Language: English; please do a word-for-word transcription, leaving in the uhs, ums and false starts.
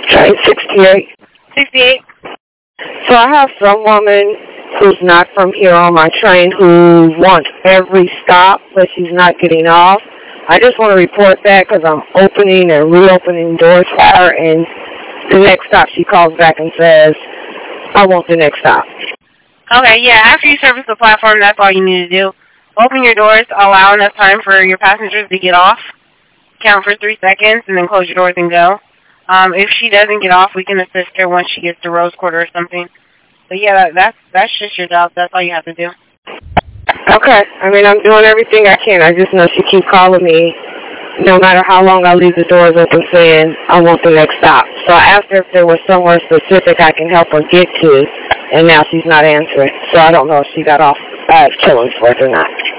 Train sixty-eight. sixty-eight? So I have some woman who's not from here on my train who wants every stop, but she's not getting off. I just want to report that because I'm opening and reopening doors for her, and the next stop she calls back and says, I want the next stop. Okay, yeah, after you service the platform, that's all you need to do. Open your doors, allow enough time for your passengers to get off, count for three seconds, and then close your doors and go. Um, if she doesn't get off, we can assist her once she gets to Rose Quarter or something. But yeah, that, that's that's just your job. That's all you have to do. Okay. I mean, I'm doing everything I can. I just know she keeps calling me no matter how long I leave the doors open saying, I want the next stop. So I asked her if there was somewhere specific I can help her get to, and now she's not answering. So I don't know if she got off at Killingsworth or not.